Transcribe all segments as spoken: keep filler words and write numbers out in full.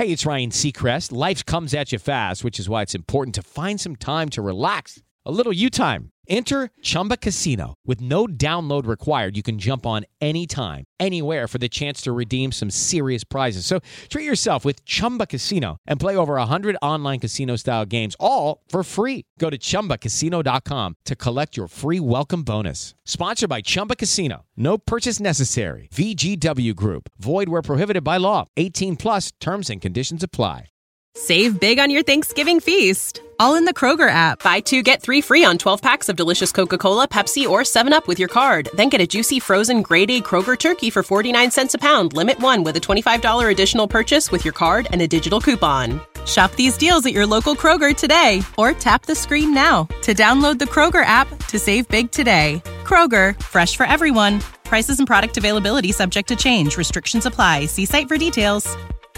Hey, it's Ryan Seacrest. Life comes at you fast, which is why it's important to find some time to relax. A little you time. Enter Chumba Casino. With no download required, you can jump on anytime, anywhere for the chance to redeem some serious prizes. So treat yourself with Chumba Casino and play over one hundred online casino-style games, all for free. Go to chumba casino dot com to collect your free welcome bonus. Sponsored by Chumba Casino. No purchase necessary. V G W Group. Void where prohibited by law. eighteen plus terms and conditions apply. Save big on your Thanksgiving feast, all in the Kroger app. Buy two, get three free on twelve packs of delicious Coca-Cola, Pepsi, or seven up with your card. Then get a juicy frozen grade A Kroger turkey for forty-nine cents a pound. Limit one with a twenty-five dollars additional purchase with your card and a digital coupon. Shop these deals at your local Kroger today, or tap the screen now to download the Kroger app to save big today. Kroger, fresh for everyone. Prices and product availability subject to change. Restrictions apply. See site for details.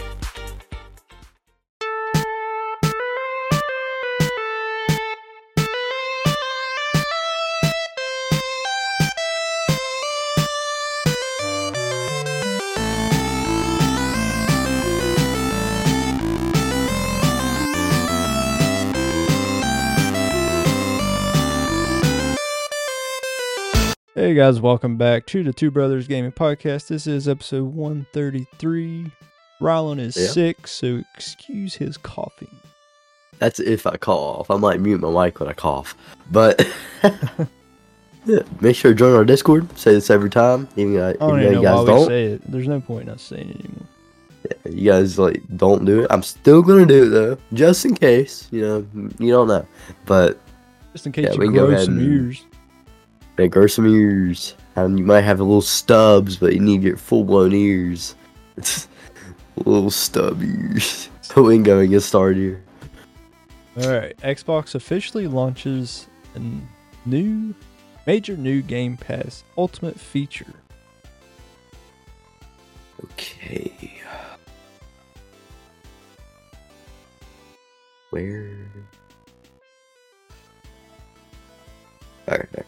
Hey guys, welcome back to the Two Brothers Gaming Podcast. This is episode one thirty-three. Rylan is yeah. sick, so excuse his coughing. That's if I cough. I might mute my mic when I cough. But yeah, make sure to join our Discord. Say this every time. Even, uh, I don't even even though know you guys why we don't. say it. There's no point in us saying it anymore. Yeah, you guys like don't do it. I'm still gonna do it though, just in case. You know, you don't know. But just in case yeah, you we can go grow ahead some and- ears. They grow some ears, and you might have a little stubs, but you need your full-blown ears. It's little stub ears. So we can go and get started here. Alright, Xbox officially launches a new, major new Game Pass Ultimate feature. Okay. Where? Alright.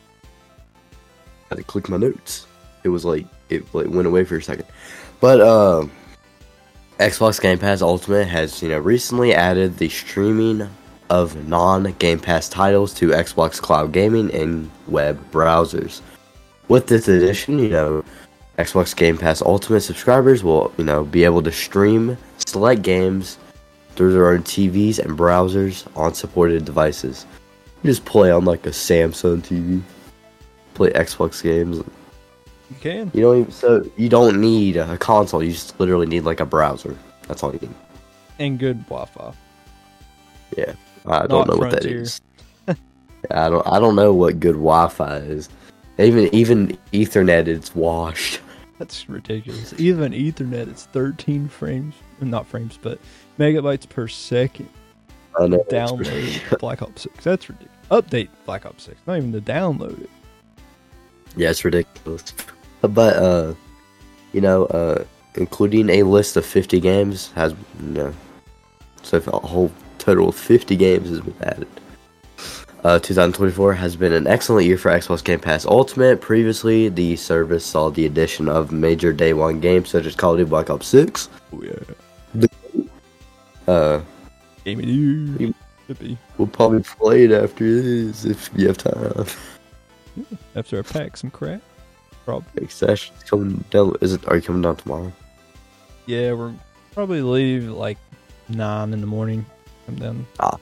I had to click my notes. It was like it like went away for a second. But uh, Xbox Game Pass Ultimate has, you know, recently added the streaming of non-Game Pass titles to Xbox Cloud Gaming and web browsers. With this addition, you know, Xbox Game Pass Ultimate subscribers will, you know, be able to stream select games through their own T Vs and browsers on supported devices. You just play on like a Samsung T V. Play Xbox games. You can. You don't even, so you don't need a console. You just literally need like a browser. That's all you need. And good Wi-Fi. Yeah, I Not don't know what that Frontier. is. I don't. I don't know what good Wi-Fi is. Even even Ethernet, it's washed. That's ridiculous. Even Ethernet, it's thirteen frames, not frames, but megabytes per second. I know. Download Black Ops six. That's ridiculous. Update Black Ops six. Not even to download it. Yeah, it's ridiculous. But uh, you know, uh, including a list of fifty games has, you know, so a whole total of fifty games has been added. Uh, twenty twenty-four has been an excellent year for Xbox Game Pass Ultimate. Previously, the service saw the addition of major day one games such as Call of Duty Black Ops six. Oh yeah. Uh, Game of the year. You- Could be. we'll probably play it after this if you have time. After I pack some crap. Probably. Next session's coming down. Is it? Are you coming down tomorrow? Yeah, we're probably leave like nine in the morning. Come down.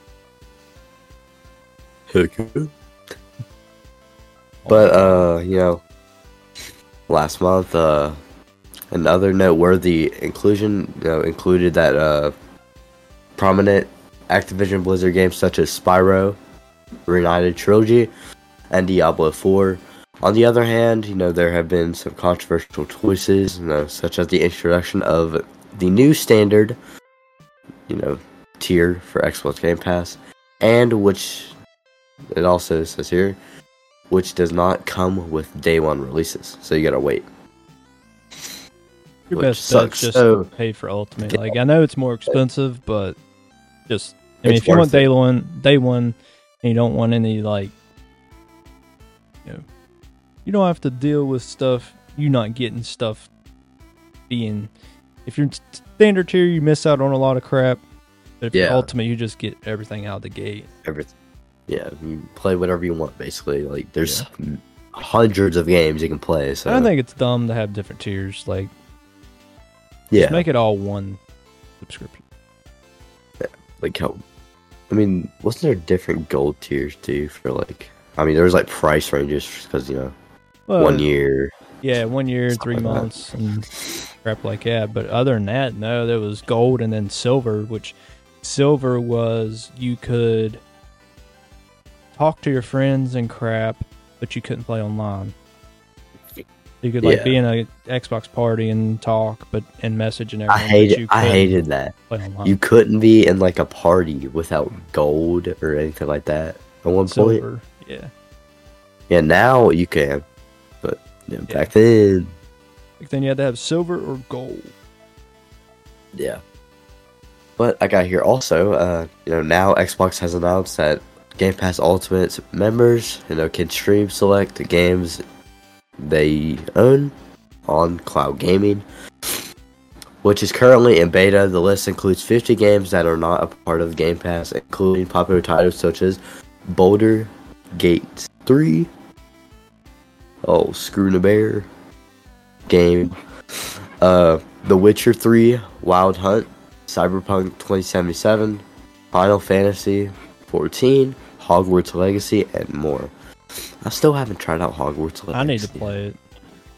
Heck yeah. But uh, you know, last month, uh, another noteworthy inclusion, you know, included that uh, prominent Activision Blizzard games such as Spyro, Reunited Trilogy, and Diablo four. On the other hand, you know, there have been some controversial choices, you know, such as the introduction of the new standard, you know, tier for Xbox Game Pass, and which it also says here, which does not come with day one releases, so you gotta wait. Your which best bet sucks. just So- to pay for Ultimate. Yeah. Like I know it's more expensive, but just I mean, It's if you want worth it. day one, day one, and you don't want any like, you know, you don't have to deal with stuff. You not getting stuff being if you're standard tier, you miss out on a lot of crap. But if Yeah. you're ultimate, you just get everything out the gate. Everything. Yeah, you play whatever you want, basically. Like, there's hundreds of games you can play. So I don't think it's dumb to have different tiers. Like, yeah, just make it all one subscription. like how. I mean, wasn't there different gold tiers too for like? I mean, there was like price ranges because you know, Well, one year. Yeah, one year, Stuff three like that. months, and crap like that. But other than that, no, there was gold and then silver, which silver was you could talk to your friends and crap, but you couldn't play online. You could like Yeah. be in a Xbox party and talk, but and message and I everything. but hated. you I couldn't hated that. play online. You couldn't be in like a party without gold or anything like that at one point. silver, yeah. Yeah, now you can, but yeah, Yeah. back then, Like then you had to have silver or gold. yeah. But I got here also, uh, you know, now Xbox has announced that Game Pass Ultimate members, you know, can stream select the games they own on cloud gaming, which is currently in beta. The list includes fifty games that are not a part of Game Pass, including popular titles such as Boulder Gate three, oh, Screw the Bear game, uh, The Witcher three, Wild Hunt, Cyberpunk twenty seventy-seven, Final Fantasy fourteen, Hogwarts Legacy, and more. I still haven't tried out Hogwarts Legacy. I need to play it.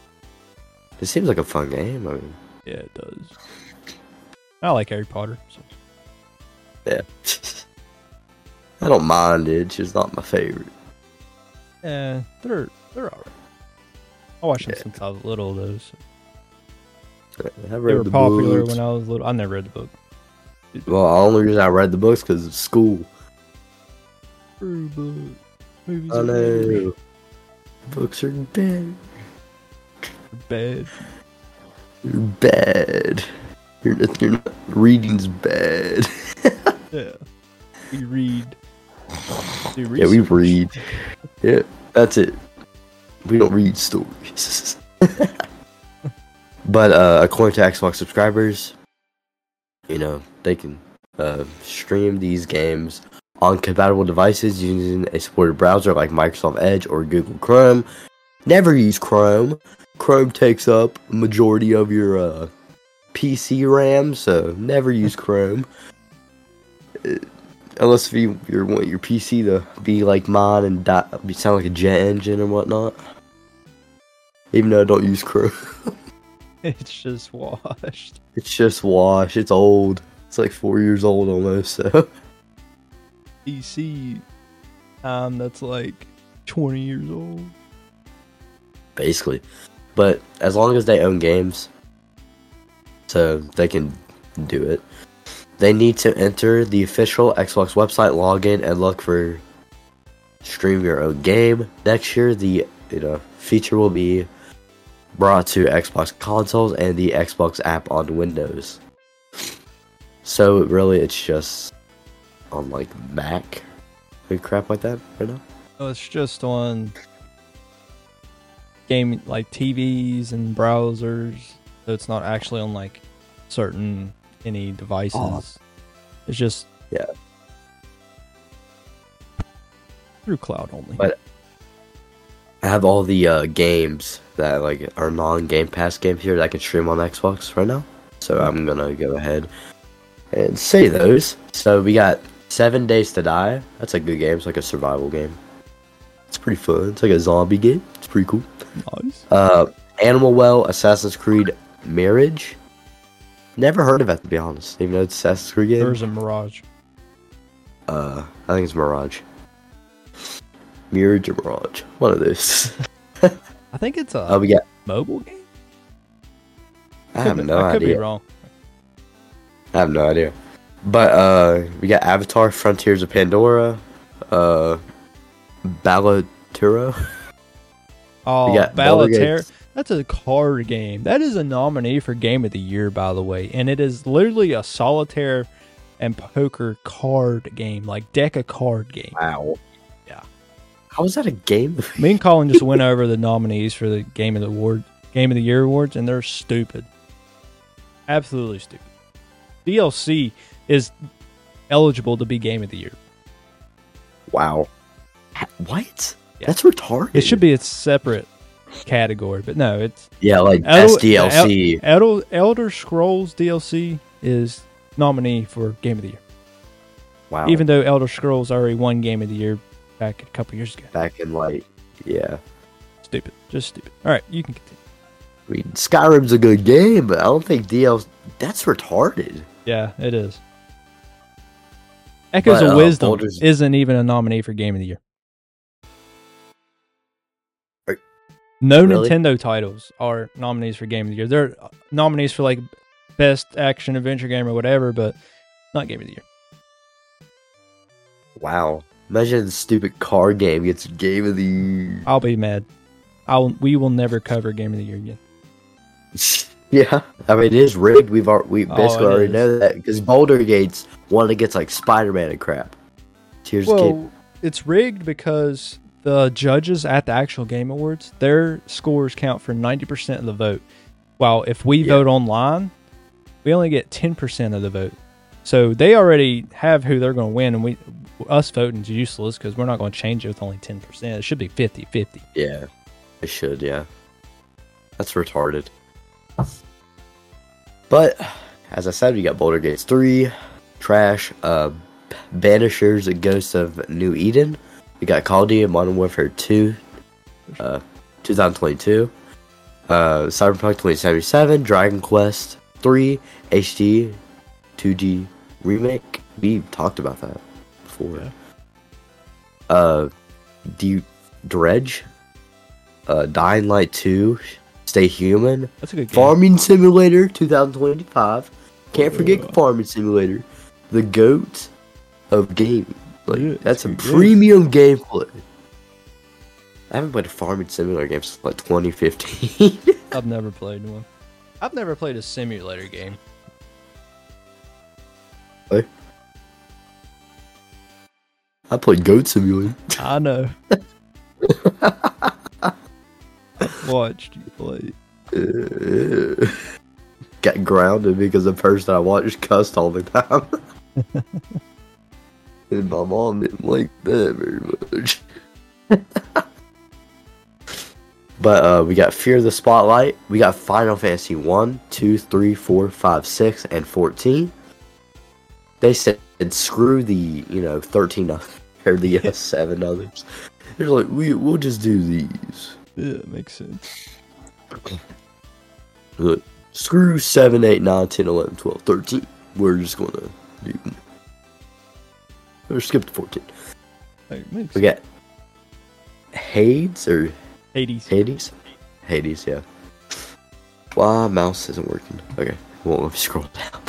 It seems like a fun game. I mean, Yeah, it does. I like Harry Potter. So. yeah. I don't mind it. It's just not my favorite. Yeah, they're they're alright. I watched them Yeah. since I was little, though. So. I They read were the popular books. when I was little. I never read the book. Well, the only reason I read the books because of school. True, but movies I are know. Books are bad. bad. You're bad. You're not, you're not, reading's bad. Yeah, we read. Do Yeah, we research. read. Yeah, that's it. We don't read stories. But uh, according to Xbox subscribers, you know, they can uh, stream these games on compatible devices using a supported browser like Microsoft Edge or Google Chrome. Never use Chrome. Chrome takes up a majority of your uh, P C RAM, so never use Chrome. Uh, unless if you, you want your P C to be like mine and die, sound like a jet engine and whatnot. Even though I don't use Chrome. It's just washed. It's just wash. It's old. It's like four years old almost, so. P C time that's like twenty years old. Basically. But as long as they own games, so they can do it, they need to enter the official Xbox website, log in, and look for stream your own game. Next year, the you know feature will be brought to Xbox consoles and the Xbox app on Windows. So really, it's just on like Mac and crap like that right now. So it's just on game like T Vs and browsers. So it's not actually on like certain any devices. Oh. It's just Yeah. through cloud only. But I have all the uh, games that like are non-Game Pass games here that I can stream on Xbox right now. So I'm gonna go ahead and say those. So we got Seven Days to Die. That's a good game. It's like a survival game. It's pretty fun. It's like a zombie game. It's pretty cool. Nice. Uh, Animal Well, Assassin's Creed Mirage. Never heard of it, to be honest. Even though it's Assassin's Creed game. There's a Mirage. Uh, I think it's Mirage. Mirage or Mirage. One of those. I think it's a Oh, we got. mobile game. I have Could be- no I could idea. be wrong. Oh, I have no idea. But uh, we got Avatar: Frontiers of Pandora, uh, Balaturo. Oh, We got Baldur's Balatera. Gate. That's a card game. That is a nominee for Game of the Year, by the way. And it is literally a solitaire and poker card game, like deck a card game. Wow. Yeah. How is that a game? Me and Colin just went over the nominees for the Game of the Award, Game of the Year awards, and they're stupid. Absolutely stupid. D L C is eligible to be Game of the Year. Wow. What? Yeah. That's retarded. It should be a separate category, but no, it's Yeah, like Elder, best D L C. Elder, Elder Scrolls D L C is nominee for Game of the Year. Wow. Even though Elder Scrolls already won Game of the Year back a couple years ago. Back in like, yeah. Stupid. Just stupid. All right, you can continue. I mean, Skyrim's a good game, but I don't think D L C. That's retarded. Yeah, it is. Echoes But, of uh, Wisdom Baldur's- isn't even a nominee for Game of the Year. Are- No Really? Nintendo titles are nominees for Game of the Year. They're nominees for like best action adventure game or whatever, but not Game of the Year. Wow. Imagine the stupid car game gets Game of the Year. I'll be mad. I'll we will never cover Game of the Year again. Yeah, I mean it is rigged. We've al- we Oh, basically it already is. know that because Boulder Gates one against like Spider Man and crap. Tears of the Kid. Well, it's rigged because the judges at the actual Game Awards, their scores count for ninety percent of the vote. While if we Yeah. vote online, we only get ten percent of the vote. So they already have who they're going to win, and we us voting is useless because we're not going to change it with only ten percent. It should be fifty-fifty. Yeah, it should. Yeah, that's retarded. But as I said, we got Boulder Gates three, Trash, uh, Banishers, and Ghosts of New Eden. We got Call of Duty Modern Warfare two, uh, twenty twenty-two, uh, Cyberpunk twenty seventy-seven, Dragon Quest three, H D, two D remake. We talked about that before. Yeah. Uh, D- Dredge, uh, Dying Light two, Stay Human, That's a good game. Farming Simulator twenty twenty-five. Can't forget Farming Simulator, the GOAT of gaming. Like Yeah, that's a it's good. premium gameplay. I haven't played a Farming Simulator game since like twenty fifteen. I've never played one. I've never played a simulator game. Hey. I played Goat Simulator. I know. Watched you play. Uh, got grounded because the person I watched cussed all the time. And my mom didn't like that very much. But uh, we got Fear the Spotlight. We got Final Fantasy one, two, three, four, five, six, and fourteen. They said screw the, you know, thirteen others, or the uh, seven others. They're like, we, we'll just do these. Yeah, it makes sense. Look, screw seven, eight, nine, ten, eleven, twelve, thirteen. We're just going to do. Or skip to fourteen. It makes We got Hades or Hades. Hades? Hades, yeah. Why mouse isn't working? Okay, won't let me scroll down.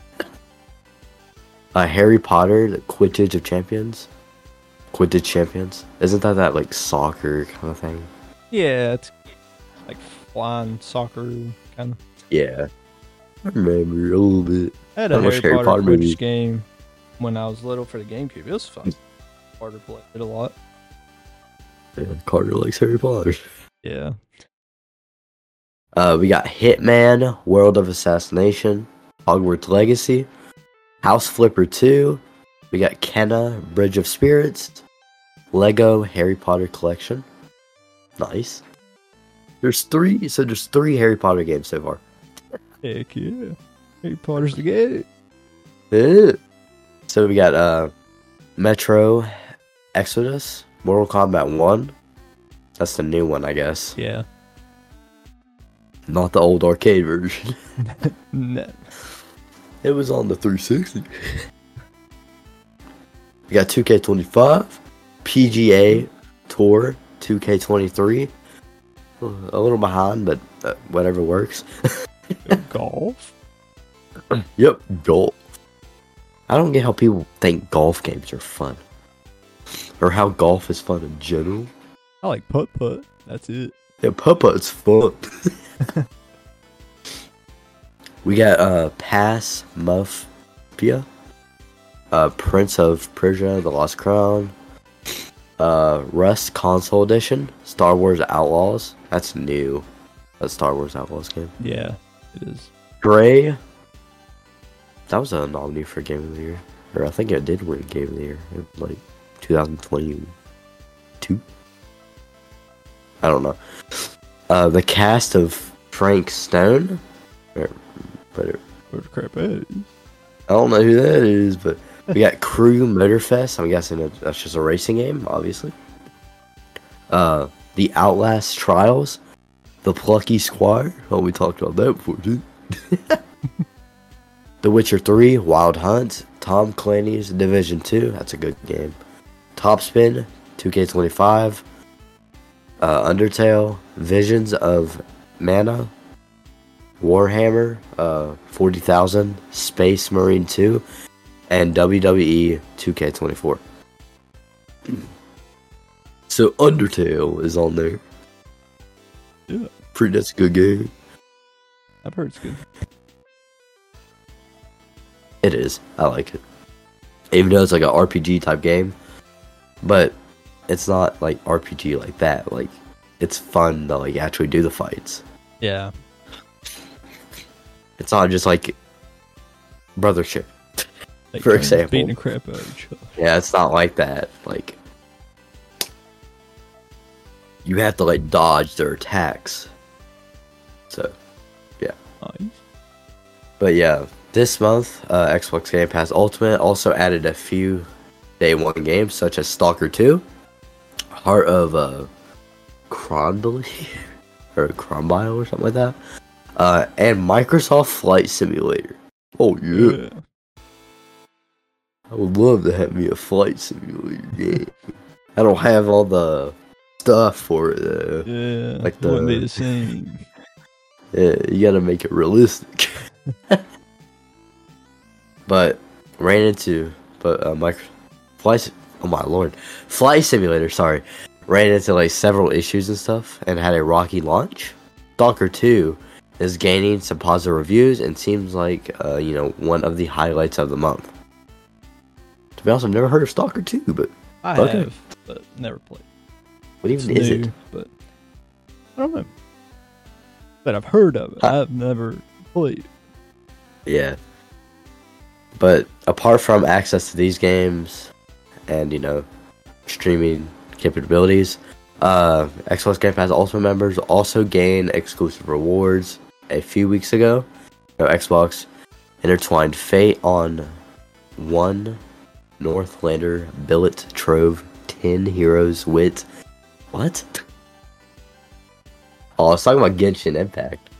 uh, Harry Potter, the Quidditch of Champions. Quidditch Champions. Isn't that that like soccer kind of thing? Yeah, it's like flying soccer kind of. Yeah, I remember a little bit. I had I a Harry, watched Harry Potter, Potter Quidditch movie. game when I was little for the GameCube. It was fun. Harder to play it a lot. Yeah, Carter likes Harry Potter. Yeah. Uh, we got Hitman, World of Assassination, Hogwarts Legacy, House Flipper two. We got Kenna, Bridge of Spirits, Lego Harry Potter Collection. Nice. There's three, so there's three Harry Potter games so far. Heck yeah. Harry Potter's the game. Yeah. So we got uh, Metro Exodus, Mortal Kombat one. That's the new one, I guess. Yeah. Not the old arcade version. No. It was on the three sixty. We got two K twenty-five, P G A Tour two K twenty-three. A little behind, but uh, whatever works. Golf? Yep, golf. I don't get how people think golf games are fun. Or how golf is fun in general. I like putt putt. That's it. Yeah, putt-putt's fun. We got uh, Pass Mafia, uh, Prince of Persia, The Lost Crown, uh, Rust Console Edition, Star Wars Outlaws. That's new. That Star Wars Outlaws game. Yeah, it is. Stray, that was a nominee for Game of the Year. Or I think it did win Game of the Year in like twenty twenty-two. I don't know. Uh, the cast of Frank Stone. Or, but it, What the crap is? I don't know who that is, but we got Crew Motorfest. I'm guessing it, that's just a racing game, obviously. Uh, the Outlast Trials. The Plucky Squire. Oh, we talked about that before, too. The Witcher three, Wild Hunt, Tom Clancy's Division two, that's a good game. Topspin, two K twenty-five, uh, Undertale, Visions of Mana, Warhammer, uh, forty thousand, Space Marine two, and W W E two K twenty-four. So Undertale is on there. Yeah. Pretty, that's a good game. I've heard it's good. It is. I like it. Even though it's like an R P G type game. But it's not like R P G like that. Like, it's fun to like actually do the fights. Yeah. It's not just like brothership. Like For example. beating the crap out of each other. Yeah, it's not like that. Like, you have to like dodge their attacks. So, yeah. Nice. But yeah, this month, uh, Xbox Game Pass Ultimate also added a few day one games such as Stalker two, Heart of uh, Crondley, or Crombile or something like that, uh, and Microsoft Flight Simulator. Oh yeah. Yeah. I would love to have me a flight simulator game. I don't have all the stuff for it though. Yeah. Like Like the, wouldn't be the- the same. Yeah, you gotta make it realistic. But ran into, but uh, micro flight. Oh my lord, Flight Simulator. Sorry, ran into like several issues and stuff, and had a rocky launch. Stalker two is gaining some positive reviews and seems like uh, you know one of the highlights of the month. To be honest, I've never heard of Stalker two, but I Okay. have, but never played. what It's even is new, it? but I don't know. But I've heard of it. Huh. I've never played. Yeah. But apart from access to these games and, you know, streaming capabilities, uh, Xbox Game Pass Ultimate members also gain exclusive rewards. A few weeks ago, you know, Xbox intertwined Fate on one Northlander Billet Trove ten Heroes Wit. What? Oh, I was talking about Genshin Impact.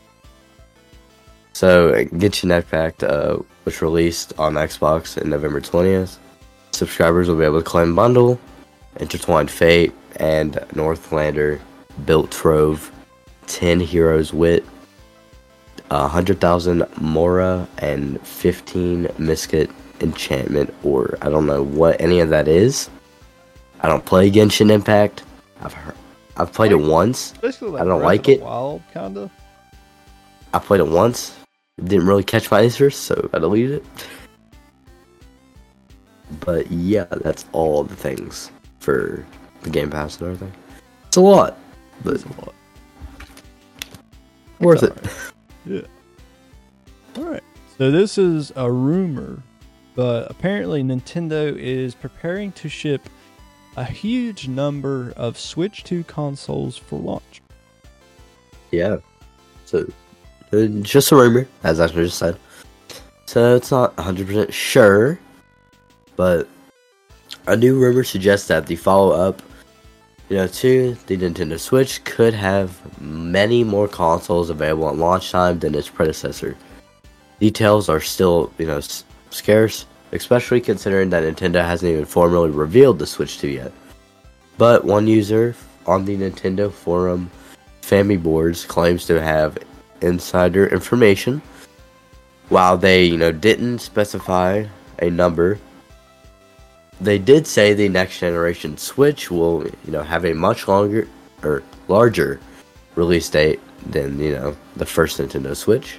So, Genshin Impact uh, was released on Xbox in November twentieth. Subscribers will be able to claim bundle, Intertwined Fate, and Northlander Built Trove, ten Heroes Wit, one hundred thousand Mora, and fifteen Misket Enchantment, or I don't know what any of that is. I don't play Genshin Impact. I've heard, I've played it once. Basically, like I don't Breath like of the it. Wild, kinda. I played it once. It didn't really catch my interest, so I deleted it. But yeah, that's all the things for the Game Pass and everything. It's a lot, but It's a lot. worth it. Yeah. All right. So this is a rumor, but apparently Nintendo is preparing to ship a huge number of Switch two consoles for launch. Yeah. So, uh, just a rumor, as I just said. So it's not one hundred percent sure, but a new rumor suggests that the follow-up, you know, to the Nintendo Switch could have many more consoles available at launch time than its predecessor. Details are still, you know, s- scarce, especially considering that Nintendo hasn't even formally revealed the Switch two yet. But one user on the Nintendo forum Family Boards claims to have insider information. While they, you know, didn't specify a number, they did say the next generation Switch will, you know, have a much longer or larger release date than, you know, the first Nintendo Switch.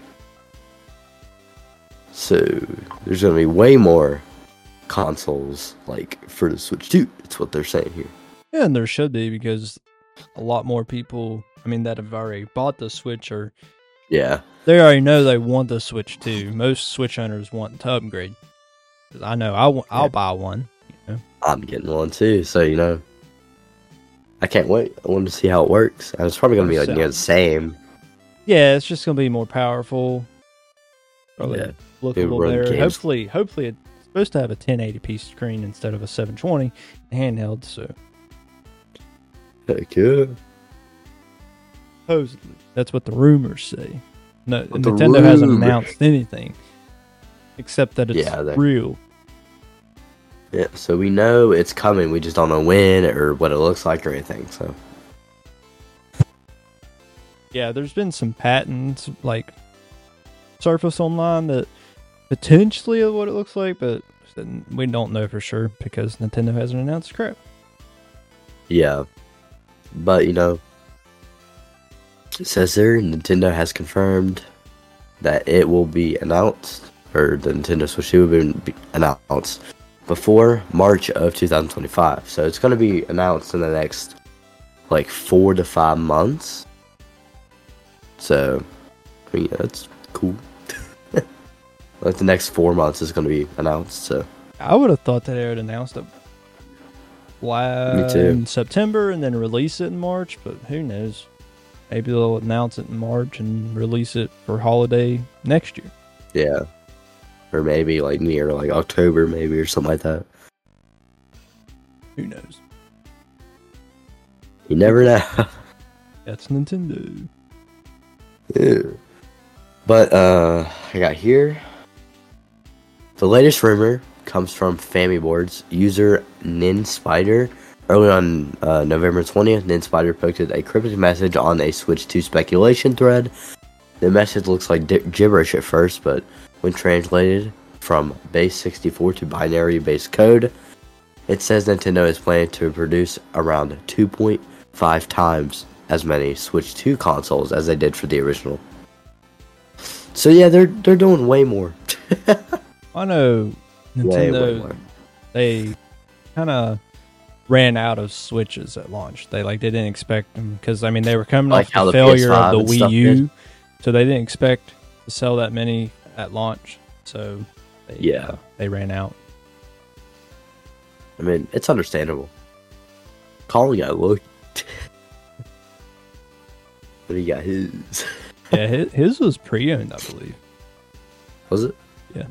So there's gonna be way more consoles like for the Switch two. It's what they're saying here. Yeah, and there should be because a lot more people, I mean, that have already bought the Switch are Yeah. They already know they want the Switch two. Most Switch owners want to upgrade. 'Cause I know I w- I'll Yeah. buy one. You know? I'm getting one too, so you know. I can't wait. I want to see how it works. And it's probably gonna be like near the same. Yeah, it's just gonna be more powerful. Probably Yeah. lookable run better. games. Hopefully, hopefully it's supposed to have a ten eighty p screen instead of a seven twenty handheld. So Heck yeah. supposedly, that's what the rumors say. No, What the Nintendo hasn't rumor- announced anything except that it's Yeah, they- real. Yeah, so we know it's coming. We just don't know when or what it looks like or anything. So Yeah, there's been some patents like Surface Online that potentially is what it looks like, but we don't know for sure because Nintendo hasn't announced crap. yeah, but you know, it says there Nintendo has confirmed that it will be announced, or the Nintendo Switch two will be announced before March of two thousand twenty-five. So it's going to be announced in the next like four to five months. So, I mean, yeah, that's cool. Like the next four months is going to be announced. So I would have thought that they would announce it la- Me too. in September and then release it in March, but who knows? Maybe they'll announce it in March and release it for holiday next year. yeah, or maybe like near like October, maybe or something like that. Who knows? You never know. That's Nintendo. Ew. But uh, I got here. The latest rumor comes from Family Boards user NinSpider. Early on uh, November twentieth, NinSpider posted a cryptic message on a Switch two speculation thread. The message looks like di- gibberish at first, but when translated from base sixty-four to binary base code, it says Nintendo is planning to produce around two point five times as many Switch two consoles as they did for the original. So yeah, they're they're doing way more. I know Way, Nintendo, way more. they kind of ran out of Switches at launch. They like they didn't expect them because I mean they were coming Like off how the the failure P S five of and the Wii stuff U, did. so they didn't expect to sell that many at launch. So they, Yeah. uh, they ran out. I mean, it's understandable. Calling out, look. But he got his. Yeah, his, his was pre-owned, I believe. Was it? Yeah.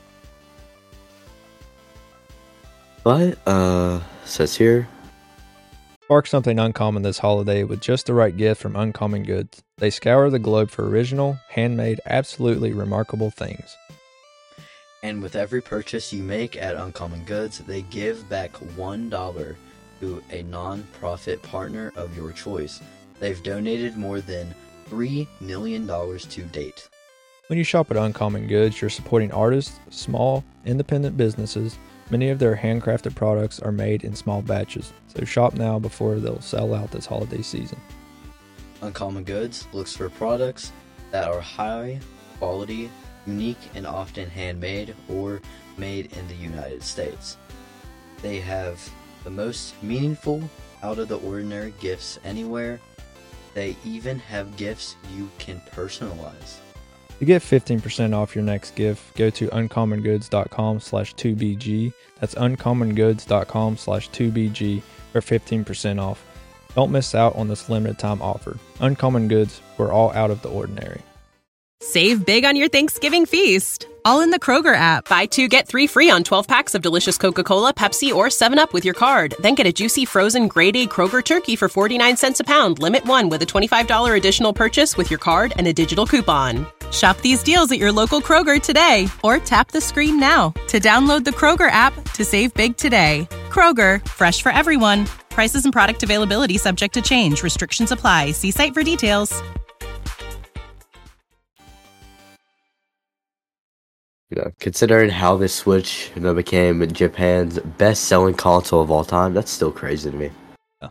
But, uh, says here. Spark something uncommon this holiday with just the right gift from Uncommon Goods. They scour the globe for original, handmade, absolutely remarkable things. And with every purchase you make at Uncommon Goods, they give back one dollar to a non-profit partner of your choice. They've donated more than three million dollars to date. When you shop at Uncommon Goods, you're supporting artists, small, independent businesses. Many of their handcrafted products are made in small batches, so shop now before they'll sell out this holiday season. Uncommon Goods looks for products that are high quality, unique, and often handmade or made in the United States. They have the most meaningful, out of the ordinary gifts anywhere. They even have gifts you can personalize. To get fifteen percent off your next gift, go to uncommongoods.com slash 2BG. That's uncommongoods.com slash 2BG for fifteen percent off. Don't miss out on this limited time offer. Uncommon Goods, we're all out of the ordinary. Save big on your Thanksgiving feast, all in the Kroger app. Buy two, get three free on twelve packs of delicious Coca-Cola, Pepsi, or seven up with your card. Then get a juicy frozen grade A Kroger turkey for forty-nine cents a pound. Limit one with a twenty-five dollars additional purchase with your card and a digital coupon. Shop these deals at your local Kroger today, or tap the screen now to download the Kroger app to save big today. Kroger, fresh for everyone. Prices and product availability subject to change. Restrictions apply. See site for details. You know, considering how this Switch, you know, became Japan's best-selling console of all time, that's still crazy to me. Yeah.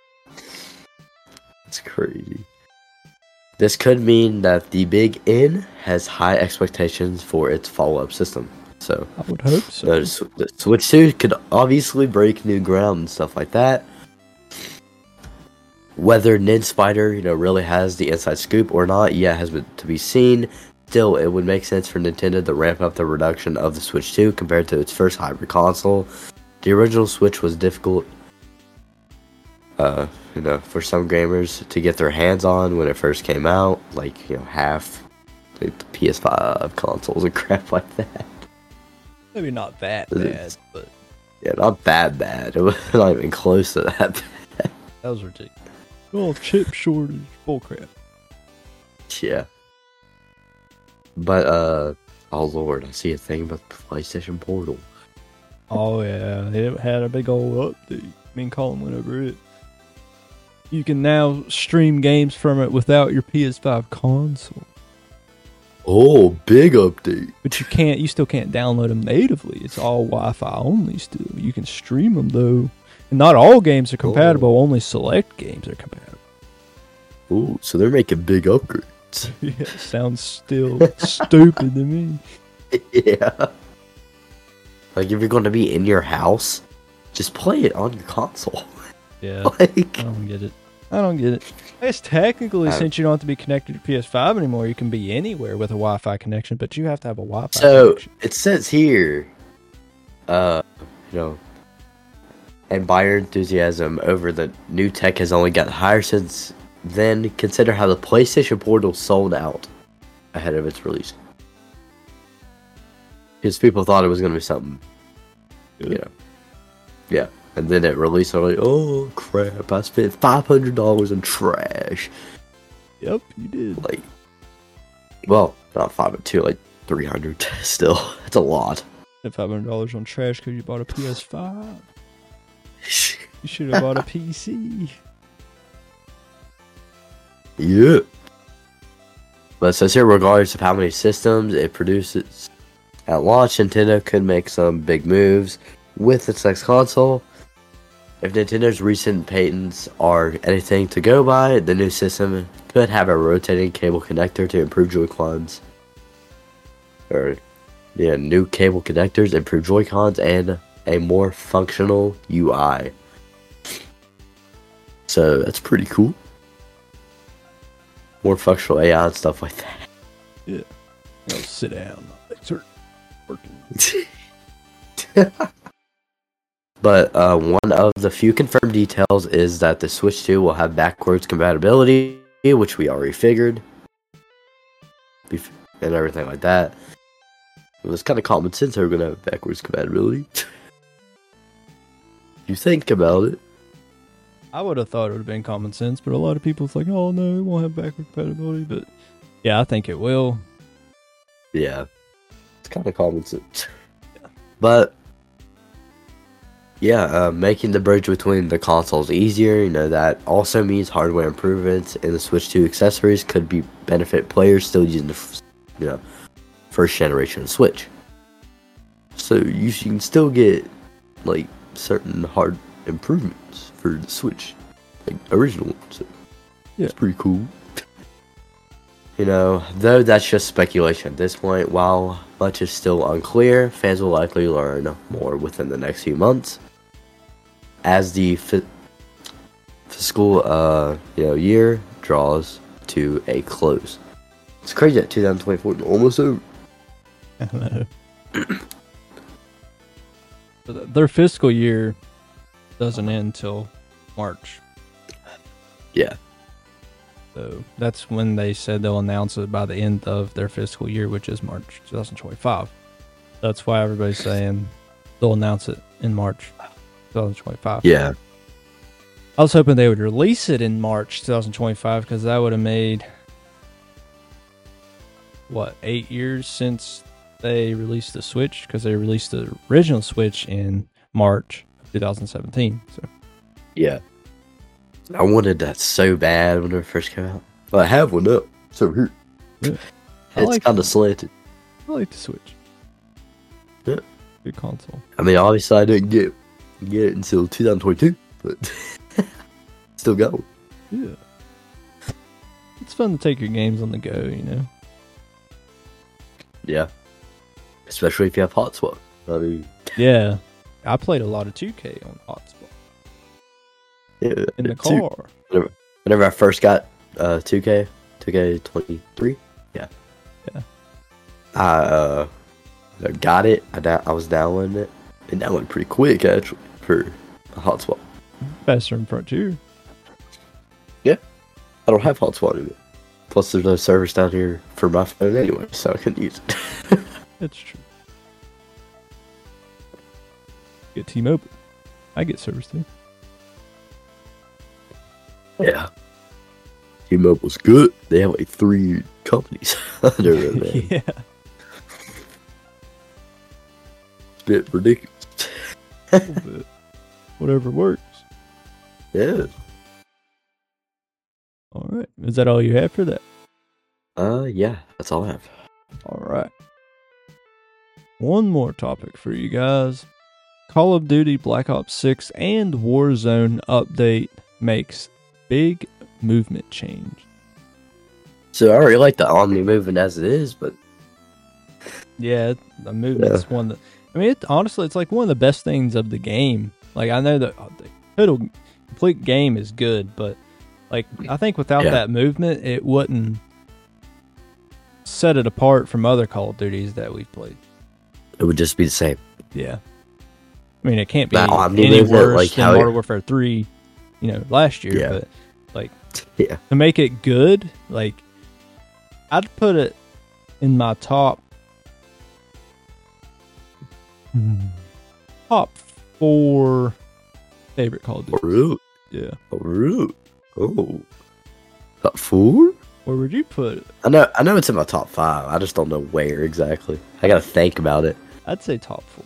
It's crazy. This could mean that the Big N has high expectations for its follow-up system. So, I would hope so. the, S- the Switch two could obviously break new ground and stuff like that. Whether Ninspider, you know, really has the inside scoop or not, yeah, has been to be seen. Still, it would make sense for Nintendo to ramp up the reduction of the Switch two compared to its first hybrid console. The original Switch was difficult, uh, you know, for some gamers to get their hands on when it first came out, like, you know, half like the P S five consoles and crap like that. Maybe not that bad, but yeah, not that bad. It was not even close to that bad. That was ridiculous. Oh, chip shortage, bullcrap. Yeah. But, uh, oh lord, I see a thing about the PlayStation Portal. Oh yeah, it had a big old update. Me and Colin went over it. You can now stream games from it without your P S five console. Oh, big update. But you can't, you still can't download them natively. It's all Wi-Fi only still. You can stream them though. And not all games are compatible, oh. Only select games are compatible. Ooh, so they're making big upgrades. Yeah, sounds still stupid to me. Yeah. Like, if you're going to be in your house, just play it on your console. Yeah, like, I don't get it. I don't get it. I guess technically, I, since you don't have to be connected to P S five anymore, you can be anywhere with a Wi-Fi connection, but you have to have a Wi-Fi so, connection. So, it says here, uh, you know, and buyer enthusiasm over the new tech has only gotten higher since then. Consider how the PlayStation Portal sold out ahead of its release. Because people thought it was going to be something, you know, yeah. And then it released, and I'm like, oh crap, I spent five hundred dollars in trash. Yep, you did. Like, well, not five but two, like three hundred still. That's a lot. five hundred dollars on trash because you bought a P S five. You should have bought a P C. Yeah. But it says here, regardless of how many systems it produces at launch, Nintendo could make some big moves with its next console. If Nintendo's recent patents are anything to go by, the new system could have a rotating cable connector to improve Joy-Cons. Or, yeah, new cable connectors, improved Joy-Cons, and a more functional U I. So, that's pretty cool. More functional A I and stuff like that. Yeah. I'll sit down. Thanks for working. But uh, one of the few confirmed details is that the Switch two will have backwards compatibility, which we already figured, and everything like that. It was kind of common sense they were going to have backwards compatibility. You think about it. I would have thought it would have been common sense, but a lot of people it's like, oh no, it won't have backward compatibility. But yeah, I think it will. Yeah, it's kind of common sense. Yeah. But yeah, uh, making the bridge between the consoles easier, you know, that also means hardware improvements in the Switch two accessories could be benefit players still using the, you know, first generation of Switch. So you can still get like certain hard improvements for the Switch, like original. So yeah, it's pretty cool. You know, though that's just speculation at this point. While much is still unclear, fans will likely learn more within the next few months as the fi- fiscal uh you know year draws to a close. It's crazy that twenty twenty-four is almost over. I know. Their fiscal year doesn't end until March. Yeah. So that's when they said they'll announce it by the end of their fiscal year, which is March twenty twenty-five. That's why everybody's saying they'll announce it in March twenty twenty-five. Yeah. I was hoping they would release it in March twenty twenty-five because that would have made, what, eight years since they released the Switch, because they released the original Switch in March of twenty seventeen. So yeah. I wanted that so bad when it first came out. Well, I have one up. It's over here. Yeah. It's like kind of slanted. I like the Switch. Yeah. Good console. I mean, obviously I didn't get get it until twenty twenty-two, but still going. Yeah. It's fun to take your games on the go, you know? Yeah. Especially if you have Hotspot. I mean... Yeah. I played a lot of two K on Hotspot. Yeah, in the car. Whenever, whenever I first got uh, two K, two K twenty-three, yeah. Yeah. I uh, got it. I, da- I was downloading it. It downloaded pretty quick, actually, for a hotspot. Faster than Frontier. Yeah. I don't have hotspot in it. Plus, there's no service down here for my phone anyway, so I couldn't use it. That's true. Get T-Mobile. I get service too. Yeah. T-Mobile's good. They have like three companies under their name. Yeah. It's a bit ridiculous. A little bit. Whatever works. Yeah. All right. Is that all you have for that? Uh, yeah. That's all I have. All right. One more topic for you guys. Call of Duty Black Ops six and Warzone update makes big movement change. So I already like the Omni movement as it is, but Yeah, the movement's one that I mean, it, honestly, it's like one of the best things of the game. Like I know that the total complete game is good, but like I think without Yeah. that movement, it wouldn't set it apart from other Call of Duties that we've played. it would just be the same. Yeah. I mean, it can't be That Omni any movement, worse like than how it- Modern Warfare three, you know, last year. Yeah. But like Yeah. to make it good, like I'd put it in my top top four favorite Call of Duty. Alright. Yeah. Alright. Oh. Top four? Where would you put it? I know I know it's in my top five. I just don't know where exactly. I gotta think about it. I'd say top four.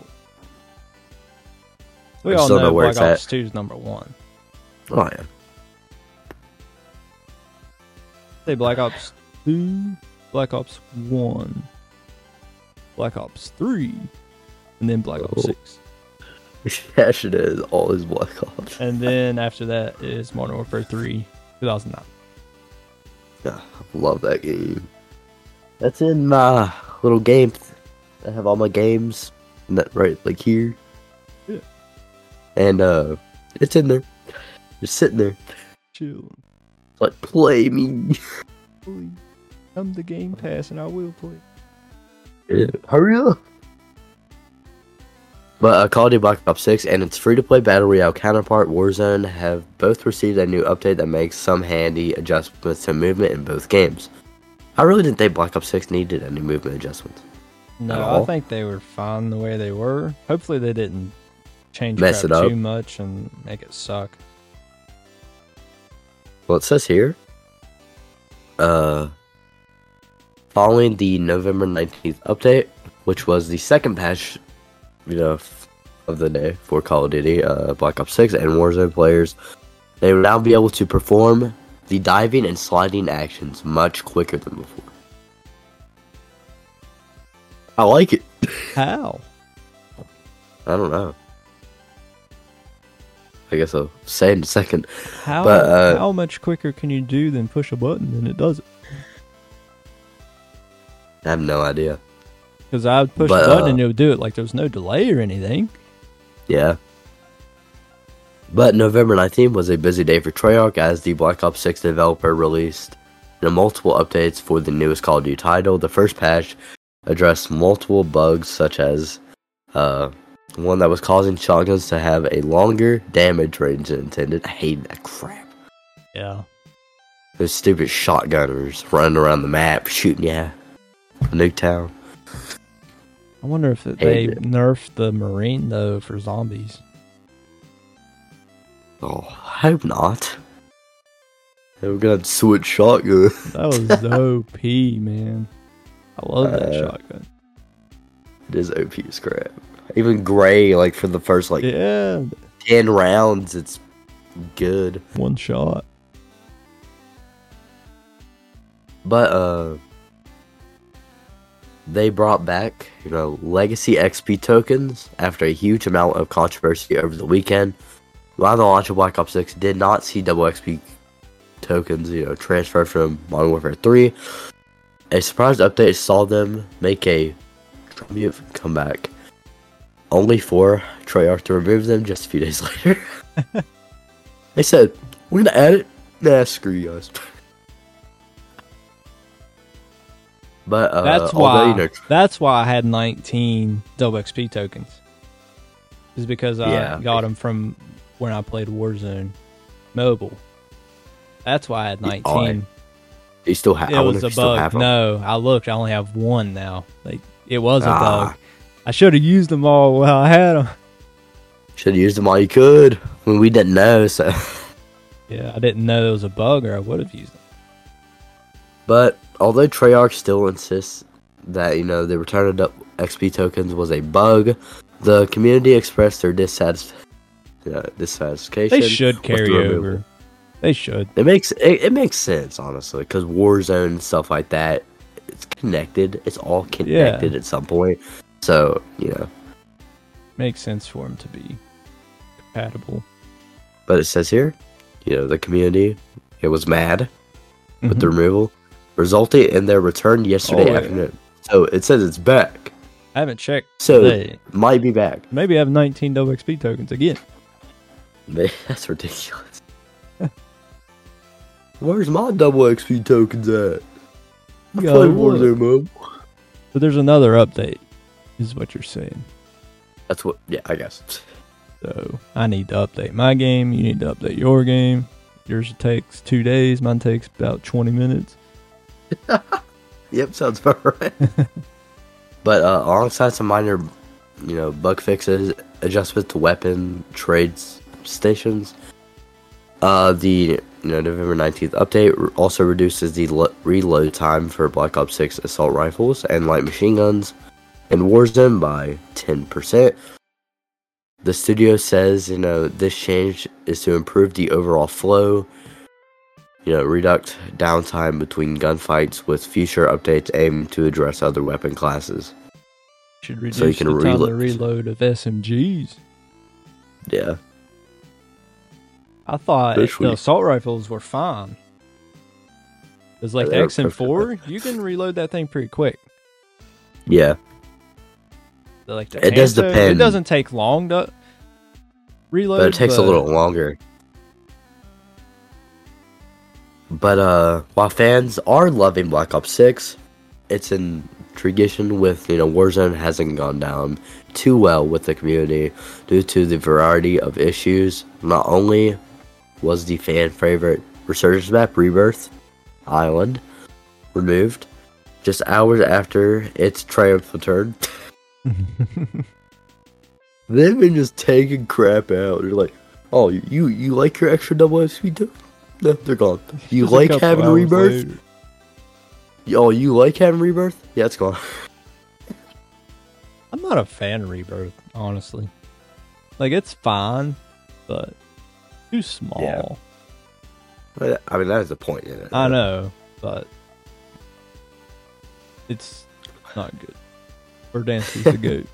We I all still know know where Black it's Ops two is number one. Oh yeah. Say Black Ops two, Black Ops one, Black Ops three, and then Black Ops Oh. six. Yes, it is. All his Black Ops. And then after that is Modern Warfare three, two thousand nine. Yeah, I love that game. That's in my little game. I have all my games in that right like here. Yeah. And uh it's in there. Just sitting there. Chill. Like play me. Please come to Game Pass and I will play. Yeah, hurry up. But uh, Call of Duty Black Ops six and its free-to-play Battle Royale counterpart Warzone have both received a new update that makes some handy adjustments to movement in both games. I really didn't think Black Ops six needed any movement adjustments. At No, all? I think they were fine the way they were. Hopefully they didn't change Mess crap it up. too much and make it suck. Well, it says here, uh, following the November nineteenth update, which was the second patch, you know, f- of the day for Call of Duty, uh, Black Ops six and Warzone players, they will now be able to perform the diving and sliding actions much quicker than before. I like it. How? I don't know. I guess I'll say in a second. How But, uh, how much quicker can you do than push a button and it does it? I have no idea. Because I would push But, the button uh, and it would do it like there was no delay or anything. Yeah. But November nineteenth was a busy day for Treyarch as the Black Ops six developer released you know, multiple updates for the newest Call of Duty title. The first patch addressed multiple bugs such as uh, one that was causing shotguns to have a longer damage range than intended. I hated that crap. Yeah. Those stupid shotgunners running around the map shooting ya. Nuketown. I wonder if it, they Hated it. nerfed the Marine, though, for zombies. Oh, I hope not. They were gonna switch shotgun. That was O P, man. I love that Uh, shotgun. It is O P as crap. Even Gray, like for the first like Yeah, ten rounds, it's good. one shot. But uh, they brought back you know legacy X P tokens after a huge amount of controversy over the weekend. While the launch of Black Ops six did not see double X P tokens, you know, transferred from Modern Warfare three, a surprise update saw them make a triumphant comeback, only for Treyarch to remove them just a few days later. They said, we're going to add it, Nah, screw you guys. But uh, That's although, why. you know, That's why I had nineteen double X P tokens. Is because I Yeah. got them from when I played Warzone mobile. That's why I had nineteen. Oh, you still have. It I wonder was if a you still bug. have 'em. No, I looked. I only have one now. Like it was a Ah. bug. I should have used them all while I had them. Should have used them all you could when we didn't know. So, Yeah, I didn't know it was a bug, or I would have used them. but although Treyarch still insists that you know the return of du- X P tokens was a bug, the community expressed their dissatisf- uh, dissatisfaction. They should with the carry removal. over. They should. It makes it, it makes sense honestly because Warzone and stuff like that, it's connected. It's all connected at some point. So you know, Makes sense for them to be compatible. but it says here, you know, the community it was mad with the Mhm. removal, resulting in their return yesterday Oh, yeah. afternoon. So it says it's back. I haven't checked. So today. might be back. Maybe I have nineteen double X P tokens again. Man, that's ridiculous. Where's my double X P tokens at? I Yo, played look. Warzone, Mom. But there's another update, is what you're saying. That's what. Yeah, I guess. So I need to update my game. You need to update your game. Yours takes two days. Mine takes about twenty minutes. Yep, sounds about right. But uh, alongside some minor, you know, bug fixes, adjustments to weapon trades stations, uh, the you know November nineteenth update re- also reduces the lo- reload time for Black Ops six assault rifles and light machine guns in Warzone by ten percent. The studio says, you know, this change is to improve the overall flow, you know, reduce downtime between gunfights with future updates aimed to address other weapon classes. Should reduce So you can the time to reload. reload of S M Gs. Yeah. I thought This the week. assault rifles were fine. Because like Yeah, the they're X M four, you can reload that thing pretty quick. Yeah. Like the It does Panzer, It depend. doesn't take long to reload. But it takes a little longer. But uh while fans are loving Black Ops six, it's in tradition with, you know, Warzone hasn't gone down too well with the community due to the variety of issues. Not only was the fan favorite resurgence map Rebirth Island removed just hours after its triumph return. They've been just taking crap out. They're like, oh, you you like your extra double S P too? No, they're gone. You Just a like couple having hours Rebirth? later. Oh, you like having Rebirth? Yeah, it's gone. I'm not a fan of Rebirth, honestly. Like it's fine, but too small. Yeah. But, I mean, that is the point in it. I know, but it's not good. Verdanski's the goat.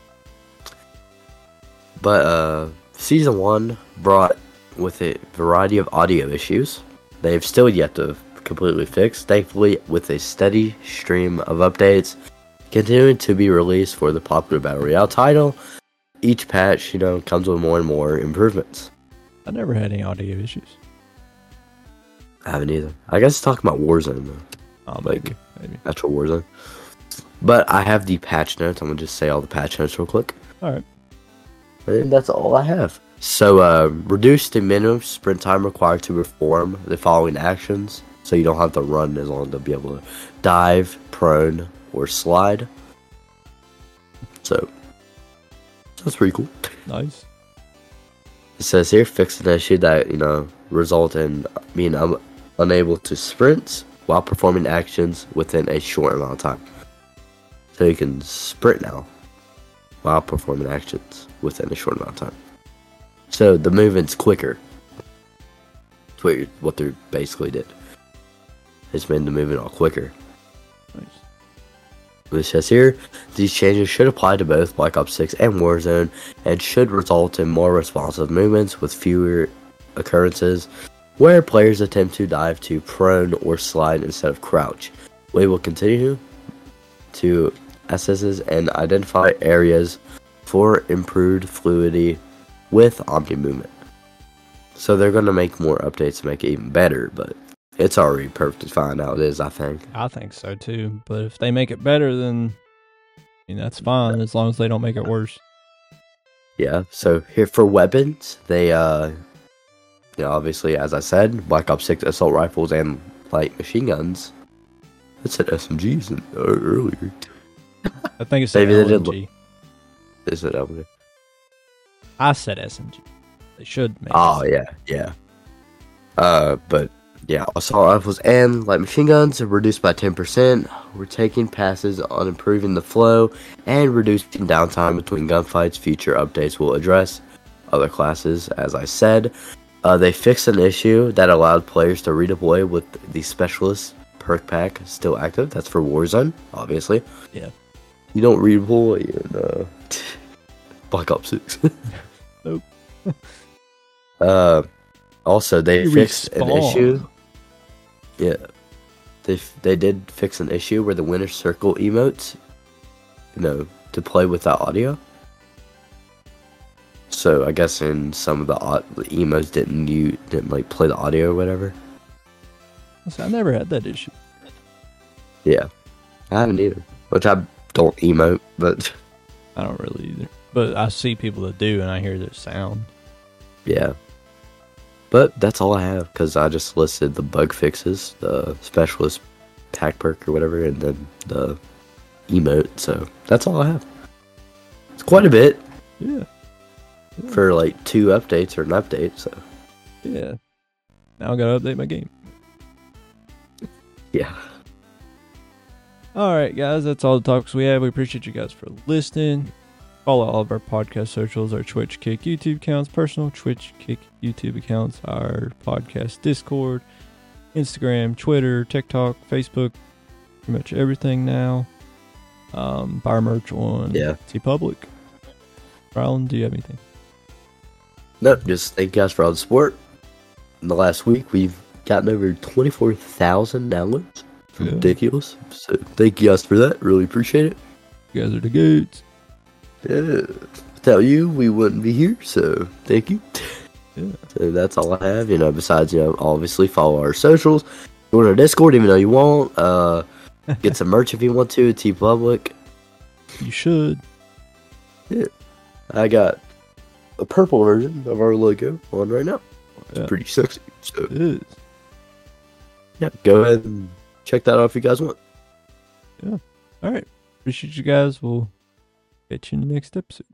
But uh, season one brought with it a variety of audio issues. They've still yet to completely fix. Thankfully, with a steady stream of updates continuing to be released for the popular Battle Royale title, each patch, you know, comes with more and more improvements. I never had any audio issues. I haven't either. I guess talking about Warzone though. Oh, Like- maybe, maybe. Actual Warzone. But I have the patch notes. I'm gonna just say all the patch notes real quick. All right. And that's all I have. So, uh, reduce the minimum sprint time required to perform the following actions, so you don't have to run as long to be able to dive, prone, or slide. So, that's pretty cool. Nice. It says here, fix an issue that, you know, result in being un- unable to sprint while performing actions within a short amount of time. So you can sprint now while performing actions within a short amount of time. So the movement's quicker. That's what, you're, what they basically did. It's made the movement all quicker. Nice. It says here, these changes should apply to both Black Ops six and Warzone and should result in more responsive movements with fewer occurrences where players attempt to dive to prone or slide instead of crouch. We will continue to assess and identify areas for improved fluidity with Omni movement. So they're gonna make more updates to make it even better, but it's already perfectly fine how it is, I think. I think so too. But if they make it better, then I mean that's fine as long as they don't make it worse. Yeah. So here for weapons, they uh, you know, obviously as I said, Black Ops six assault rifles and light machine guns. It said S M Gs in, uh, earlier. I think it's Maybe L they M did G. Is it over there? I said S M G. They should make Oh it. yeah, yeah. Uh, but yeah, assault rifles and light machine guns are reduced by ten percent. We're taking passes on improving the flow and reducing downtime between gunfights. Future updates will address other classes, as I said. Uh, they fixed an issue that allowed players to redeploy with the specialist perk pack still active. That's for Warzone, obviously. Yeah. You don't redeploy in uh, Black Ops six. Nope. uh, also, they You fixed an respawn. issue. Yeah, they f- they did fix an issue where the winner circle emotes, you know, to play with the audio. So I guess in some of the, au- the emotes didn't you didn't like play the audio or whatever. So I never had that issue. Yeah, I haven't either. Which I don't emote, but I don't really either. But I see people that do, and I hear their sound. yeah. But that's all I have because I just listed the bug fixes, the specialist pack perk or whatever, and then the emote. So that's all I have. It's quite a bit Yeah. for like two updates or an update. So Yeah. Now I gotta update my game. yeah. All right, guys, that's all the topics we have. We appreciate you guys for listening. Follow all of our podcast socials, our Twitch, Kick, YouTube accounts, personal Twitch, Kick, YouTube accounts, our podcast Discord, Instagram, Twitter, TikTok, Facebook, pretty much everything now. Um, buy our merch on Yeah. TeePublic. Rylan, do you have anything? Nope. Just thank you guys for all the support. In the last week, we've gotten over twenty-four thousand downloads. It's Yeah. ridiculous. So thank you guys for that. Really appreciate it. You guys are the goods. Yeah. Without you, we wouldn't be here. So thank you. Yeah. So that's all I have. You know, besides, you know, obviously follow our socials. Join our Discord, even though you won't. Uh, get some merch if you want to. TeePublic. You should. I got a purple version of our logo on right now. It's Yeah. pretty sexy. So It is. yeah, go ahead and check that out if you guys want. All right. Appreciate you guys. We'll catch you in the next episode.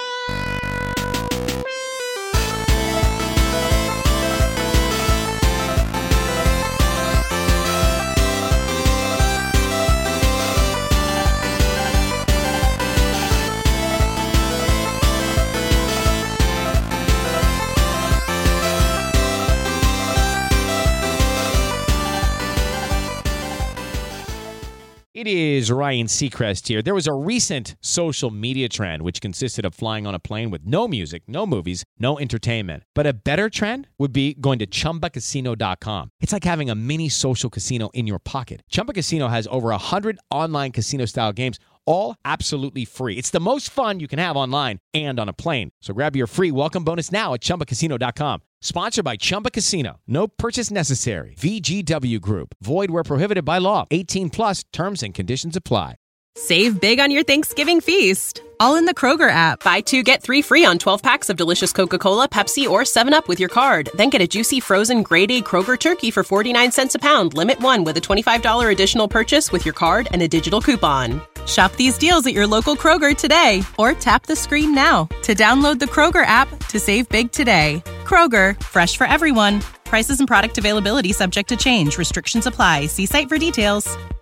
It is Ryan Seacrest here. There was a recent social media trend which consisted of flying on a plane with no music, no movies, no entertainment. But a better trend would be going to Chumba Casino dot com. It's like having a mini social casino in your pocket. Chumba Casino has over one hundred online casino-style games, all absolutely free. It's the most fun you can have online and on a plane. So grab your free welcome bonus now at Chumba Casino dot com. Sponsored by Chumba Casino. No purchase necessary. V G W Group. Void where prohibited by law. eighteen plus terms and conditions apply. Save big on your Thanksgiving feast, all in the Kroger app. Buy two, get three free on twelve packs of delicious Coca-Cola, Pepsi, or seven up with your card. Then get a juicy frozen grade A Kroger turkey for forty-nine cents a pound. Limit one with a twenty-five dollars additional purchase with your card and a digital coupon. Shop these deals at your local Kroger today, or tap the screen now to download the Kroger app to save big today. Kroger, fresh for everyone. Prices and product availability subject to change. Restrictions apply. See site for details.